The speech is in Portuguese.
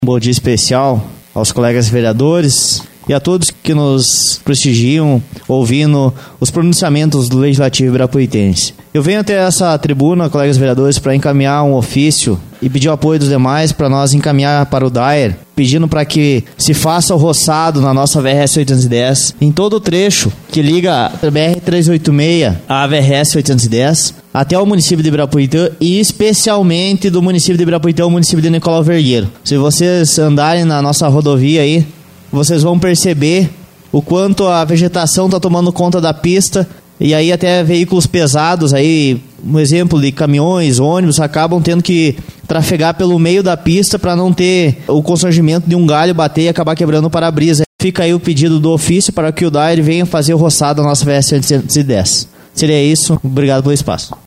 Um bom dia especial aos colegas vereadores e a todos que nos prestigiam ouvindo os pronunciamentos do Legislativo Ibirapuitense. Eu venho até essa tribuna, colegas vereadores, para encaminhar um ofício e pedir o apoio dos demais para nós encaminhar para o DAER, pedindo para que se faça o roçado na nossa VRS 810, em todo o trecho que liga a BR-386 à VRS 810, até o município de Ibirapuitã e especialmente do município de Ibirapuitã, o município de Nicolau Vergueiro. Se vocês andarem na nossa rodovia aí, vocês vão perceber o quanto a vegetação está tomando conta da pista, e aí até veículos pesados, aí, um exemplo de caminhões, ônibus, acabam tendo que trafegar pelo meio da pista para não ter o constrangimento de um galho bater e acabar quebrando o para-brisa. Fica aí o pedido do ofício para que o DAER venha fazer o roçado da nossa VS 810. Seria isso. Obrigado pelo espaço.